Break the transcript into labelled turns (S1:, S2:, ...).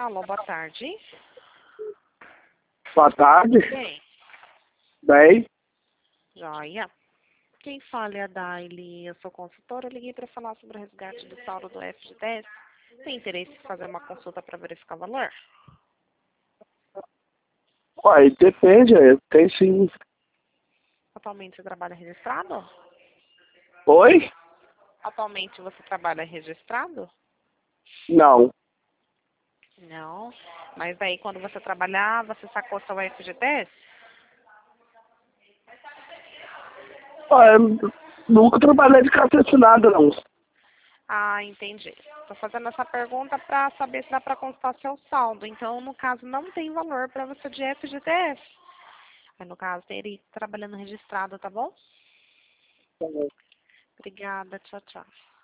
S1: Alô, boa tarde.
S2: Boa tarde.
S1: Bem,
S2: Bem,
S1: joia. Quem fala é a Daily, eu sou consultora. Eu liguei para falar sobre o resgate do saldo do FGTS. Tem interesse em fazer uma consulta para verificar o valor?
S2: uai, depende, tem sim.
S1: Atualmente você trabalha registrado?
S2: Oi?
S1: Atualmente você trabalha registrado?
S2: Não.
S1: Não. Mas aí quando você trabalhar, você sacou seu FGTS?
S2: Ué, nunca trabalhei de carteira assinada, não.
S1: Ah, entendi. Estou fazendo essa pergunta para saber se dá para consultar seu saldo. Então, no caso, não tem valor para você de FGTS. Aí, no caso, teria que ir trabalhando registrado, tá bom? Obrigada. Tchau, tchau.